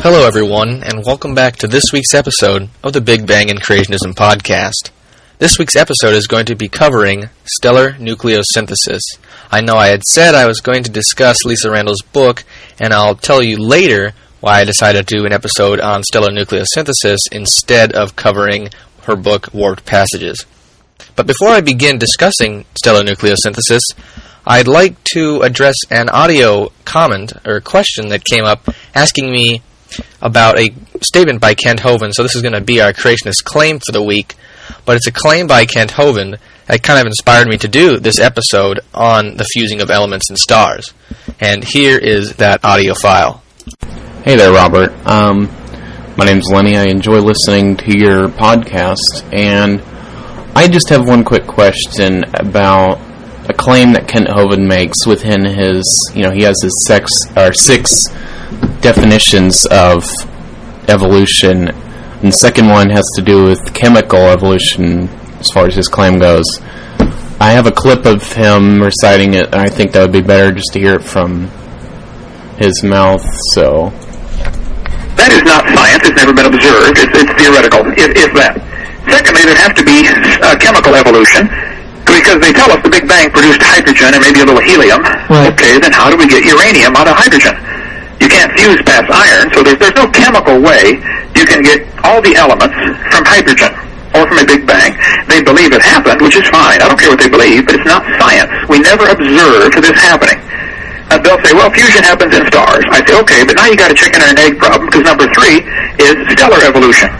Hello everyone, and welcome back to this week's episode of the Big Bang and Creationism podcast. This week's episode is going to be covering stellar nucleosynthesis. I know I had said I was going to discuss Lisa Randall's book, and I'll tell you later why I decided to do an episode on stellar nucleosynthesis instead of covering her book, Warped Passages. But before I begin discussing stellar nucleosynthesis, I'd like to address an audio comment or question that came up asking me about a statement by Kent Hovind. So this is going to be our creationist claim for the week, but it's a claim by Kent Hovind that kind of inspired me to do this episode on the fusing of elements in stars. And here is that audio file. Hey there, Robert. My name's Lenny. I enjoy listening to your podcast, and I just have one quick question about a claim that Kent Hovind makes within his, he has his six definitions of evolution, and the second one has to do with chemical evolution as far as his claim goes. I have a clip of him reciting it, and I think that would be better just to hear it from his mouth, so... That is not science. It's never been observed. It's theoretical, if that. Secondly, there has to be chemical evolution, because they tell us the Big Bang produced hydrogen and maybe a little helium. Right. Okay, then how do we get uranium out of hydrogen? You can't fuse past iron, so there's no chemical way you can get all the elements from hydrogen or from a Big Bang. They believe it happened, which is fine. I don't care what they believe, but it's not science. We never observed this happening. They'll say, well, fusion happens in stars. I say, okay, but now you got a chicken and an egg problem, because number 3 is stellar evolution.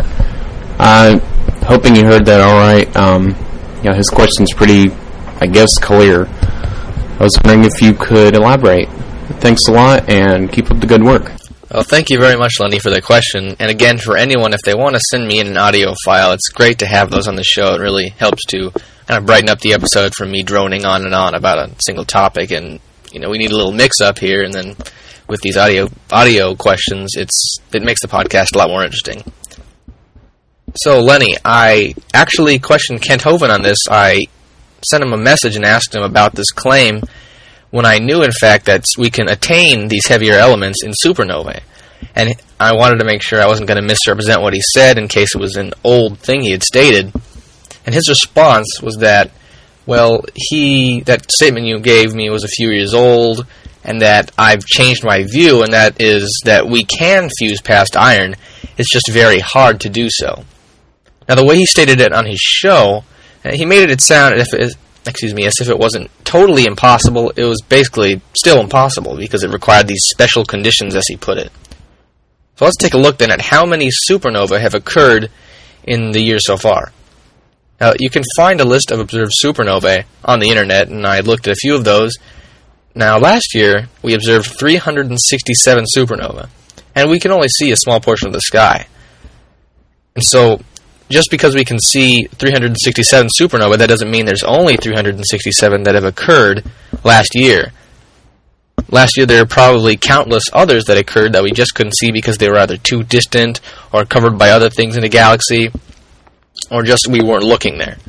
Hoping you heard that all right. His question's pretty, I guess, clear. I was wondering if you could elaborate. Thanks a lot, and keep up the good work. Well, thank you very much, Lenny, for the question. And again, for anyone, if they want to send me in an audio file, it's great to have those on the show. It really helps to kind of brighten up the episode from me droning on and on about a single topic. And, we need a little mix-up here, and then with these audio questions, it makes the podcast a lot more interesting. So, Lenny, I actually questioned Kent Hovind on this. I sent him a message and asked him about this claim when I knew, in fact, that we can attain these heavier elements in supernovae. And I wanted to make sure I wasn't going to misrepresent what he said in case it was an old thing he had stated. And his response was that, well, that statement you gave me was a few years old, and that I've changed my view, and that is that we can fuse past iron. It's just very hard to do so. Now, the way he stated it on his show, he made it sound as if it wasn't totally impossible. It was basically still impossible because it required these special conditions, as he put it. So let's take a look then at how many supernovae have occurred in the year so far. Now, you can find a list of observed supernovae on the internet, and I looked at a few of those. Now, last year, we observed 367 supernovae, and we can only see a small portion of the sky. And so, just because we can see 367 supernovae, that doesn't mean there's only 367 that have occurred last year. Last year, there are probably countless others that occurred that we just couldn't see because they were either too distant or covered by other things in the galaxy, or just we weren't looking there.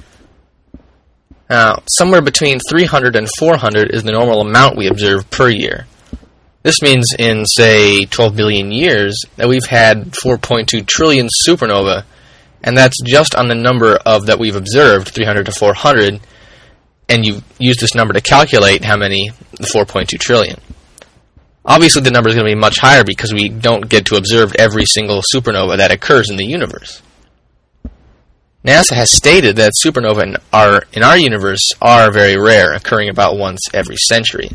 Now, somewhere between 300 and 400 is the normal amount we observe per year. This means in, say, 12 billion years that we've had 4.2 trillion supernovae, and that's just on the number of that we've observed, 300 to 400, and you use this number to calculate how many, the 4.2 trillion. Obviously, the number is going to be much higher because we don't get to observe every single supernova that occurs in the universe. NASA has stated that supernovae in our universe are very rare, occurring about once every century.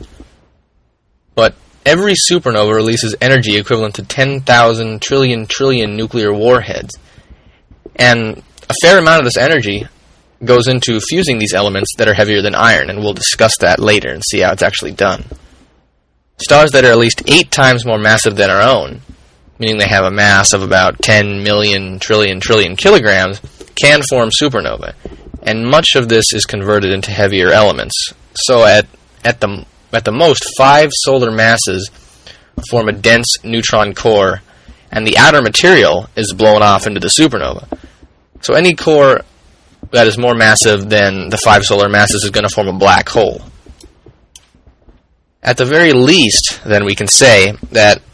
But every supernova releases energy equivalent to 10,000 trillion nuclear warheads. And a fair amount of this energy goes into fusing these elements that are heavier than iron, and we'll discuss that later and see how it's actually done. Stars that are at least 8 times more massive than our own, meaning they have a mass of about 10 million trillion kilograms, can form supernovae, and much of this is converted into heavier elements. So at the most, 5 solar masses form a dense neutron core, and the outer material is blown off into the supernova. So any core that is more massive than the 5 solar masses is going to form a black hole. At the very least, then, we can say that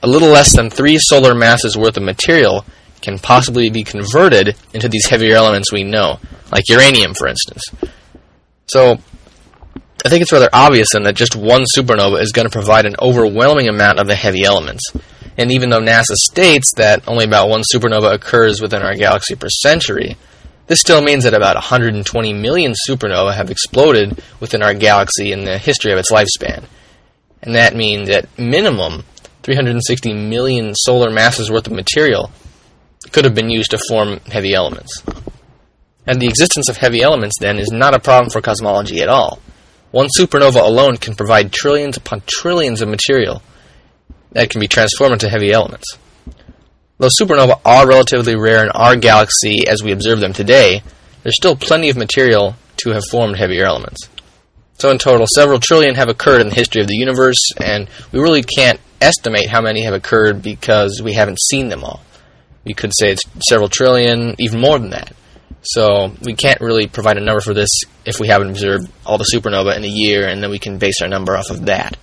a little less than 3 solar masses worth of material can possibly be converted into these heavier elements we know, like uranium, for instance. So, I think it's rather obvious then that just one supernova is going to provide an overwhelming amount of the heavy elements. And even though NASA states that only about one supernova occurs within our galaxy per century, this still means that about 120 million supernovae have exploded within our galaxy in the history of its lifespan. And that means that minimum 360 million solar masses worth of material could have been used to form heavy elements. And the existence of heavy elements, then, is not a problem for cosmology at all. One supernova alone can provide trillions upon trillions of material that can be transformed into heavy elements. Though supernovae are relatively rare in our galaxy as we observe them today, there's still plenty of material to have formed heavier elements. So in total, several trillion have occurred in the history of the universe, and we really can't estimate how many have occurred because we haven't seen them all. We could say it's several trillion, even more than that. So we can't really provide a number for this if we haven't observed all the supernovae in a year, and then we can base our number off of that.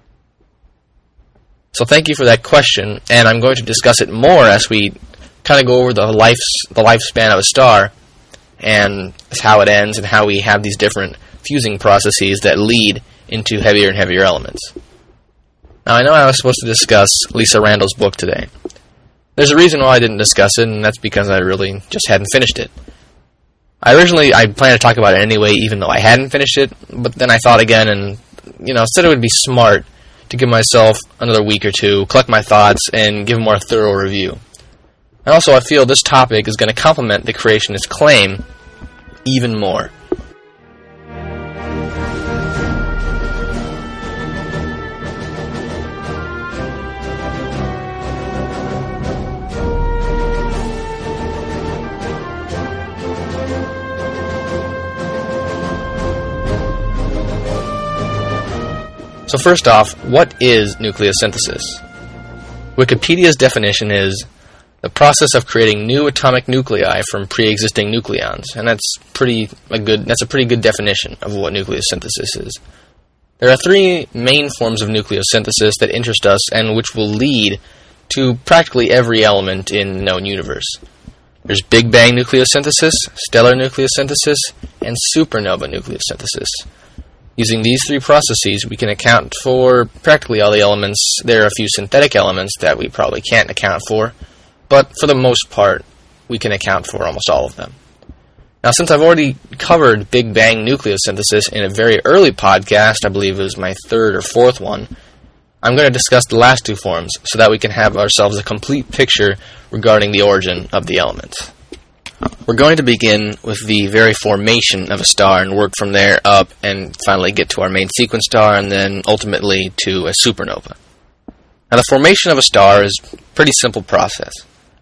So thank you for that question, and I'm going to discuss it more as we kind of go over the lifespan of a star and how it ends and how we have these different fusing processes that lead into heavier and heavier elements. Now, I know I was supposed to discuss Lisa Randall's book today. There's a reason why I didn't discuss it, and that's because I really just hadn't finished it. I planned to talk about it anyway, even though I hadn't finished it, but then I thought again and, said it would be smart to give myself another week or two, collect my thoughts, and give a more thorough review. And also, I feel this topic is going to complement the creationist claim even more. So first off, what is nucleosynthesis? Wikipedia's definition is the process of creating new atomic nuclei from pre-existing nucleons, and that's a pretty good definition of what nucleosynthesis is. There are 3 main forms of nucleosynthesis that interest us and which will lead to practically every element in the known universe. There's Big Bang nucleosynthesis, stellar nucleosynthesis, and supernova nucleosynthesis. Using these 3 processes, we can account for practically all the elements. There are a few synthetic elements that we probably can't account for, but for the most part, we can account for almost all of them. Now, since I've already covered Big Bang nucleosynthesis in a very early podcast, I believe it was my 3rd or 4th one, I'm going to discuss the last 2 forms so that we can have ourselves a complete picture regarding the origin of the elements. We're going to begin with the very formation of a star and work from there up and finally get to our main sequence star and then ultimately to a supernova. Now, the formation of a star is a pretty simple process.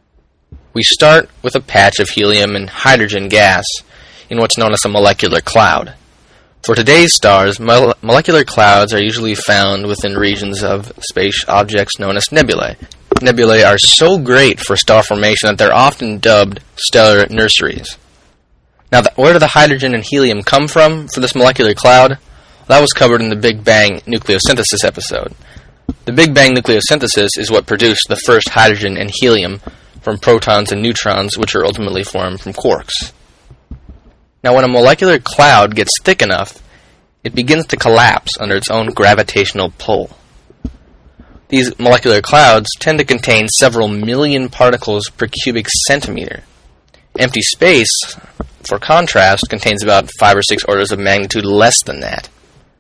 We start with a patch of helium and hydrogen gas in what's known as a molecular cloud. For today's stars, molecular clouds are usually found within regions of space objects known as nebulae. Nebulae are so great for star formation that they're often dubbed stellar nurseries. Now, where do the hydrogen and helium come from for this molecular cloud? That was covered in the Big Bang nucleosynthesis episode. The Big Bang nucleosynthesis is what produced the first hydrogen and helium from protons and neutrons, which are ultimately formed from quarks. Now, when a molecular cloud gets thick enough, it begins to collapse under its own gravitational pull. These molecular clouds tend to contain several million particles per cubic centimeter. Empty space, for contrast, contains about 5 or 6 orders of magnitude less than that.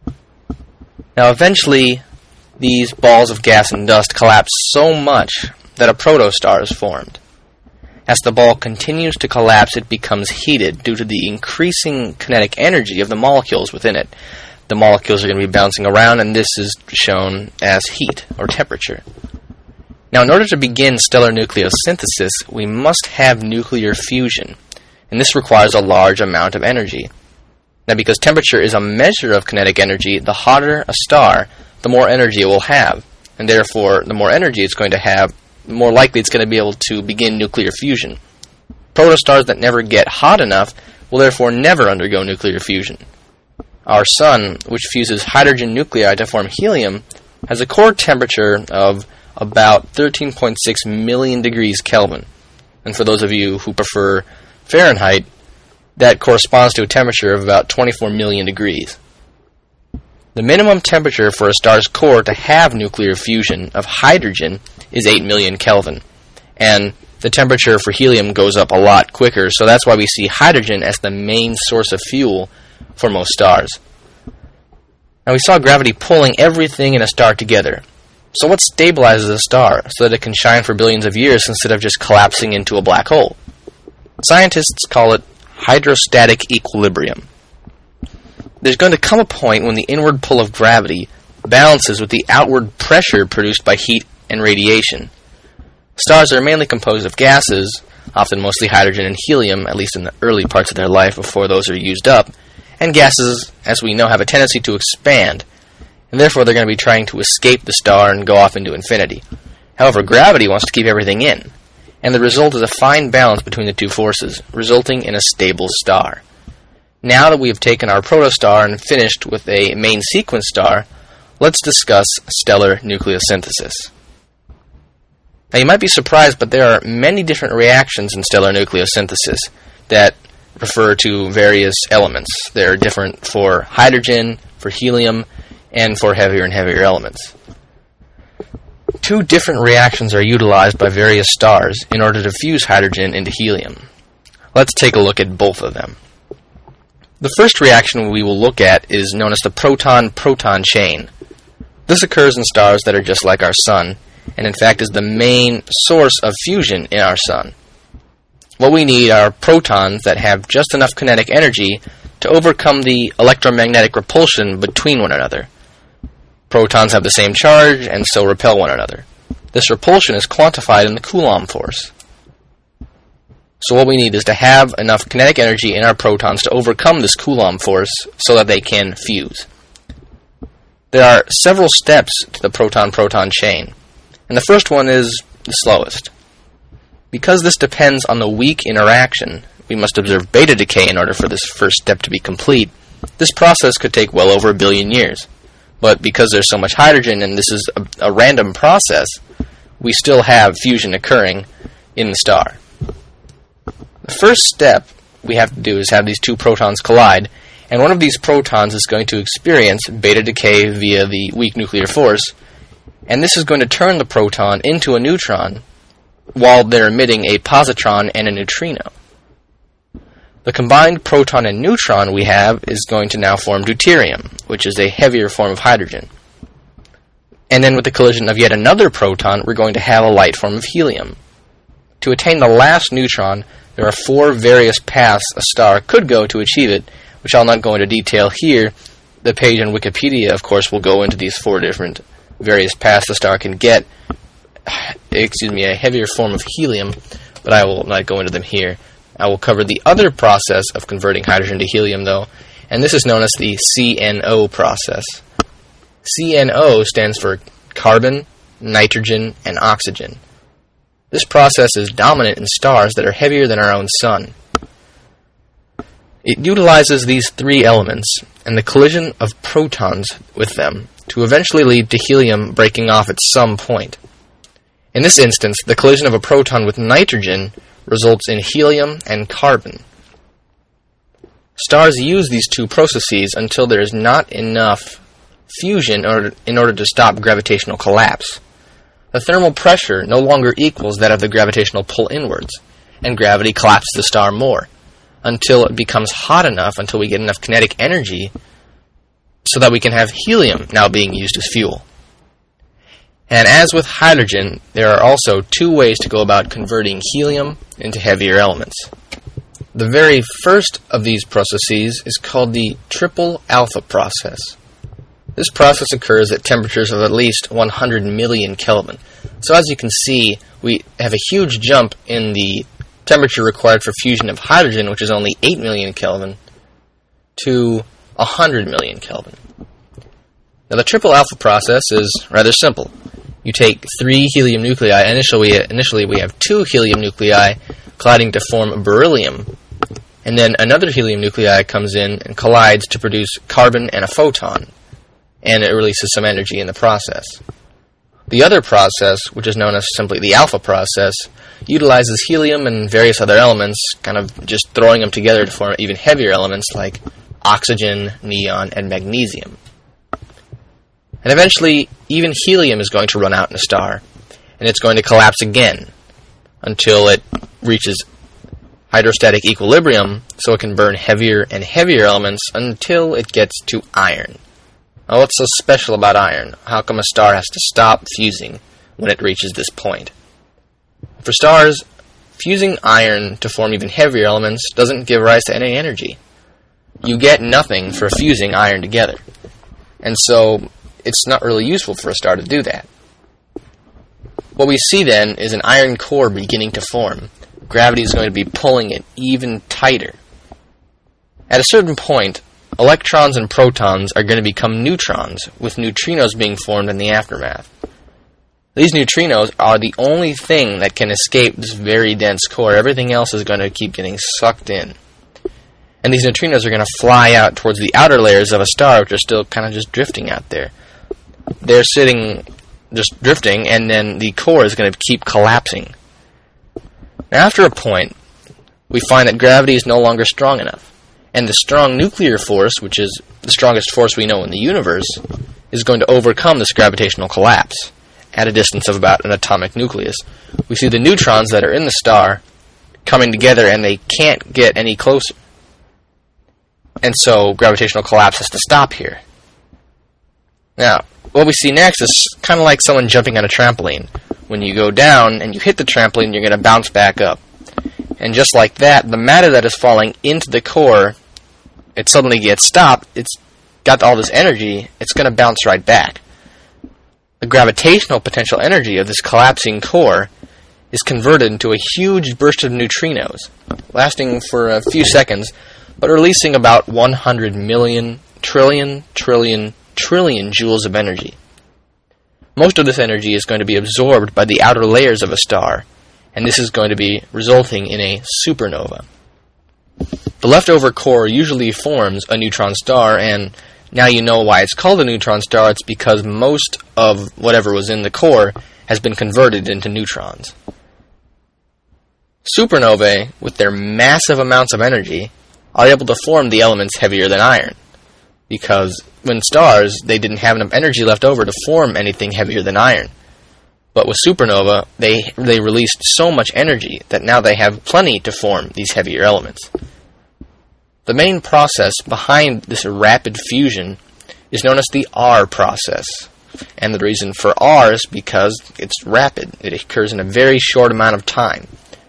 Now, eventually, these balls of gas and dust collapse so much that a protostar is formed. As the ball continues to collapse, it becomes heated due to the increasing kinetic energy of the molecules within it. The molecules are going to be bouncing around, and this is shown as heat, or temperature. Now, in order to begin stellar nucleosynthesis, we must have nuclear fusion, and this requires a large amount of energy. Now, because temperature is a measure of kinetic energy, the hotter a star, the more energy it will have, and therefore, the more energy it's going to have, the more likely it's going to be able to begin nuclear fusion. Protostars that never get hot enough will therefore never undergo nuclear fusion. Our Sun, which fuses hydrogen nuclei to form helium, has a core temperature of about 13.6 million degrees Kelvin. And for those of you who prefer Fahrenheit, that corresponds to a temperature of about 24 million degrees. The minimum temperature for a star's core to have nuclear fusion of hydrogen is 8 million Kelvin. And the temperature for helium goes up a lot quicker, so that's why we see hydrogen as the main source of fuel for most stars. Now we saw gravity pulling everything in a star together. So what stabilizes a star so that it can shine for billions of years instead of just collapsing into a black hole? Scientists call it hydrostatic equilibrium. There's going to come a point when the inward pull of gravity balances with the outward pressure produced by heat and radiation. Stars are mainly composed of gases, often mostly hydrogen and helium, at least in the early parts of their life before those are used up, and gases, as we know, have a tendency to expand, and therefore they're going to be trying to escape the star and go off into infinity. However, gravity wants to keep everything in, and the result is a fine balance between the two forces, resulting in a stable star. Now that we have taken our protostar and finished with a main sequence star, let's discuss stellar nucleosynthesis. Now you might be surprised, but there are many different reactions in stellar nucleosynthesis that refer to various elements. They're different for hydrogen, for helium, and for heavier and heavier elements. Two different reactions are utilized by various stars in order to fuse hydrogen into helium. Let's take a look at both of them. The first reaction we will look at is known as the proton-proton chain. This occurs in stars that are just like our Sun, and in fact is the main source of fusion in our Sun. What we need are protons that have just enough kinetic energy to overcome the electromagnetic repulsion between one another. Protons have the same charge and so repel one another. This repulsion is quantified in the Coulomb force. So what we need is to have enough kinetic energy in our protons to overcome this Coulomb force so that they can fuse. There are several steps to the proton-proton chain, and the first one is the slowest. Because this depends on the weak interaction, we must observe beta decay in order for this first step to be complete. This process could take well over 1 billion years. But because there's so much hydrogen and this is a random process, we still have fusion occurring in the star. The first step we have to do is have these two protons collide, and one of these protons is going to experience beta decay via the weak nuclear force, and this is going to turn the proton into a neutron while they're emitting a positron and a neutrino. The combined proton and neutron we have is going to now form deuterium, which is a heavier form of hydrogen. And then with the collision of yet another proton, we're going to have a light form of helium. To attain the last neutron, there are 4 various paths a star could go to achieve it, which I'll not go into detail here. The page on Wikipedia, of course, will go into these 4 different various paths the star can get, a heavier form of helium, but I will not go into them here. I will cover the other process of converting hydrogen to helium, though, and this is known as the CNO process. CNO stands for carbon, nitrogen, and oxygen. This process is dominant in stars that are heavier than our own Sun. It utilizes these 3 elements and the collision of protons with them to eventually lead to helium breaking off at some point. In this instance, the collision of a proton with nitrogen results in helium and carbon. Stars use these 2 processes until there is not enough fusion in order to stop gravitational collapse. The thermal pressure no longer equals that of the gravitational pull inwards, and gravity collapses the star more, until it becomes hot enough until we get enough kinetic energy so that we can have helium now being used as fuel. And as with hydrogen, there are also 2 ways to go about converting helium into heavier elements. The very first of these processes is called the triple alpha process. This process occurs at temperatures of at least 100 million Kelvin. So as you can see, we have a huge jump in the temperature required for fusion of hydrogen, which is only 8 million Kelvin, to 100 million Kelvin. Now the triple alpha process is rather simple. You take 3 helium nuclei. Initially we have 2 helium nuclei colliding to form beryllium, and then another helium nuclei comes in and collides to produce carbon and a photon, and it releases some energy in the process. The other process, which is known as simply the alpha process, utilizes helium and various other elements, kind of just throwing them together to form even heavier elements like oxygen, neon, and magnesium. And eventually, even helium is going to run out in a star, and it's going to collapse again until it reaches hydrostatic equilibrium, so it can burn heavier and heavier elements until it gets to iron. Now, what's so special about iron? How come a star has to stop fusing when it reaches this point? For stars, fusing iron to form even heavier elements doesn't give rise to any energy. You get nothing for fusing iron together. And so, it's not really useful for a star to do that. What we see then is an iron core beginning to form. Gravity is going to be pulling it even tighter. At a certain point, electrons and protons are going to become neutrons, with neutrinos being formed in the aftermath. These neutrinos are the only thing that can escape this very dense core. Everything else is going to keep getting sucked in. And these neutrinos are going to fly out towards the outer layers of a star, which are still kind of just drifting out there. They're sitting, just drifting, and then the core is going to keep collapsing. Now, after a point, we find that gravity is no longer strong enough, and the strong nuclear force, which is the strongest force we know in the universe, is going to overcome this gravitational collapse at a distance of about an atomic nucleus. We see the neutrons that are in the star coming together, and they can't get any closer. And so gravitational collapse has to stop here. Now, what we see next is kind of like someone jumping on a trampoline. When you go down and you hit the trampoline, you're going to bounce back up. And just like that, the matter that is falling into the core, it suddenly gets stopped. It's got all this energy. It's going to bounce right back. The gravitational potential energy of this collapsing core is converted into a huge burst of neutrinos, lasting for a few seconds, but releasing about 100 million trillion joules of energy. Most of this energy is going to be absorbed by the outer layers of a star, and this is going to be resulting in a supernova. The leftover core usually forms a neutron star, and now you know why it's called a neutron star. It's because most of whatever was in the core has been converted into neutrons. Supernovae, with their massive amounts of energy, are able to form the elements heavier than iron, because when stars, they didn't have enough energy left over to form anything heavier than iron. But with supernova, they released so much energy that now they have plenty to form these heavier elements. The main process behind this rapid fusion is known as the R process. And the reason for R is because it's rapid. It occurs in a very short amount of time.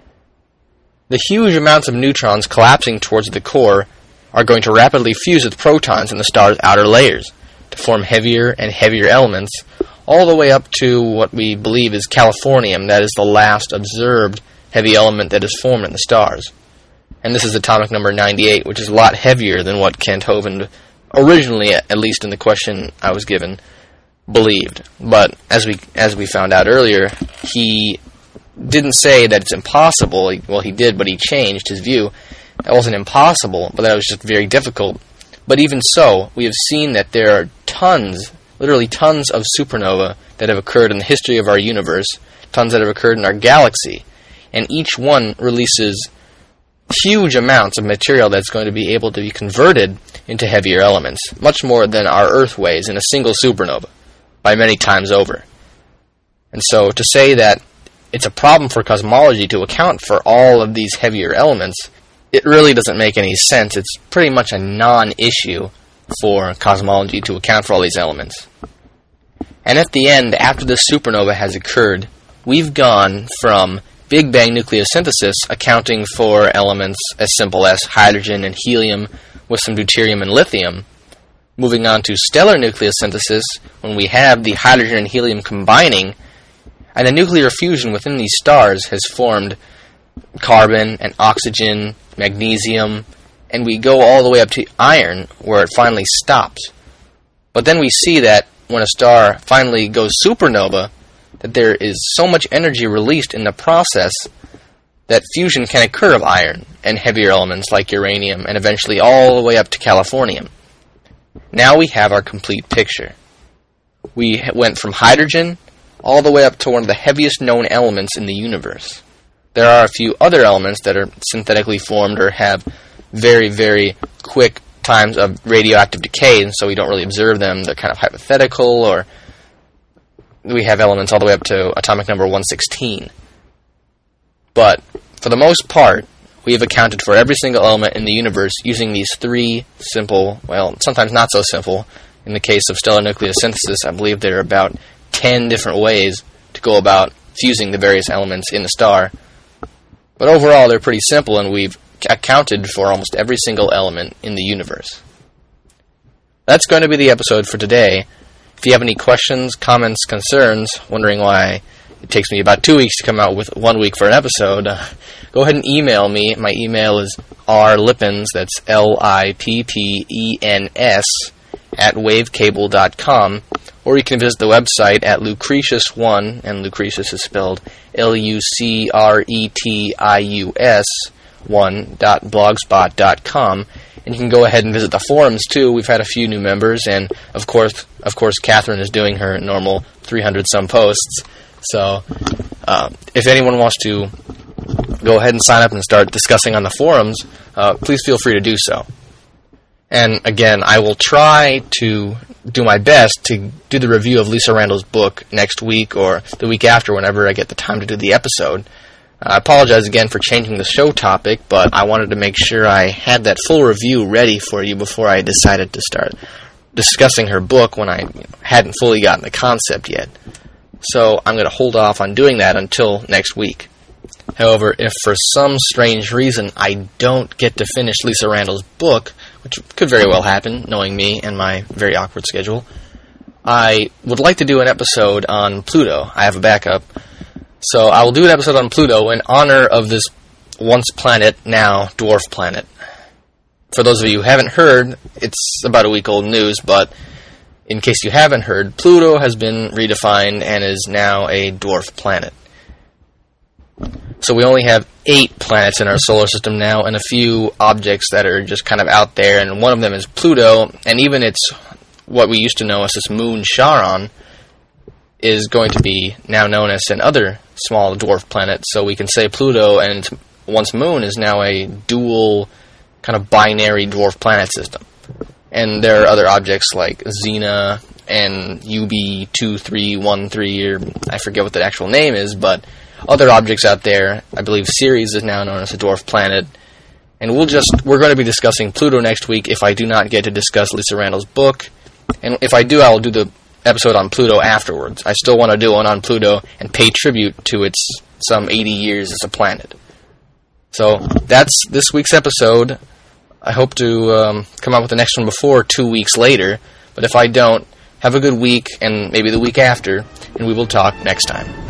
The huge amounts of neutrons collapsing towards the core are going to rapidly fuse with protons in the star's outer layers to form heavier and heavier elements, all the way up to what we believe is californium, that is the last observed heavy element that is formed in the stars. And this is atomic number 98, which is a lot heavier than what Kent Hovind originally, at least in the question I was given, believed. But as we found out earlier, he didn't say that it's impossible. Well, he did, but he changed his view. That wasn't impossible, but that was just very difficult. But even so, we have seen that there are tons, literally tons of supernova that have occurred in the history of our universe, tons that have occurred in our galaxy, and each one releases huge amounts of material that's going to be able to be converted into heavier elements, much more than our Earth weighs in a single supernova, by many times over. And so to say that it's a problem for cosmology to account for all of these heavier elements, it really doesn't make any sense. It's pretty much a non-issue for cosmology to account for all these elements. And at the end, after this supernova has occurred, we've gone from Big Bang nucleosynthesis accounting for elements as simple as hydrogen and helium with some deuterium and lithium, moving on to stellar nucleosynthesis when we have the hydrogen and helium combining, and a nuclear fusion within these stars has formed carbon and oxygen, magnesium, and we go all the way up to iron, where it finally stops. But then we see that when a star finally goes supernova, that there is so much energy released in the process that fusion can occur of iron and heavier elements like uranium, and eventually all the way up to californium. Now we have our complete picture. We went from hydrogen all the way up to one of the heaviest known elements in the universe. There are a few other elements that are synthetically formed or have very, very quick times of radioactive decay, and so we don't really observe them. They're kind of hypothetical, or we have elements all the way up to atomic number 116. But for the most part, we have accounted for every single element in the universe using these three simple, well, sometimes not so simple. In the case of stellar nucleosynthesis, I believe there are about 10 different ways to go about fusing the various elements in a star. But overall, they're pretty simple, and we've accounted for almost every single element in the universe. That's going to be the episode for today. If you have any questions, comments, concerns, wondering why it takes me about 2 weeks to come out with 1 week for an episode, go ahead and email me. My email is rlippens, that's Lippens, @wavecable.com, or you can visit the website at Lucretius1, and Lucretius is spelled Lucretius 1.blogspot.com, and you can go ahead and visit the forums too. We've had a few new members, and of course, Catherine is doing her normal 300-some posts. So, if anyone wants to go ahead and sign up and start discussing on the forums, please feel free to do so. And again, I will try to do my best to do the review of Lisa Randall's book next week or the week after, whenever I get the time to do the episode. I apologize again for changing the show topic, but I wanted to make sure I had that full review ready for you before I decided to start discussing her book when I hadn't fully gotten the concept yet. So I'm going to hold off on doing that until next week. However, if for some strange reason I don't get to finish Lisa Randall's book, which could very well happen, knowing me and my very awkward schedule, I would like to do an episode on Pluto. I have a backup. So I will do an episode on Pluto in honor of this once planet, now dwarf planet. For those of you who haven't heard, it's about a week old news, but in case you haven't heard, Pluto has been redefined and is now a dwarf planet. So we only have 8 planets in our solar system now, and a few objects that are just kind of out there, and one of them is Pluto, and even its, what we used to know as this moon Charon, is going to be now known as another small dwarf planet, so we can say Pluto and its once moon is now a dual kind of binary dwarf planet system. And there are other objects like Xena and UB2313, or I forget what the actual name is, but other objects out there. I believe Ceres is now known as a dwarf planet. And we're going to be discussing Pluto next week if I do not get to discuss Lisa Randall's book. And if I do, I will do the episode on Pluto afterwards. I still want to do one on Pluto and pay tribute to its some 80 years as a planet. So that's this week's episode. I hope to come out with the next one before 2 weeks later. But if I don't, have a good week and maybe the week after, and we will talk next time.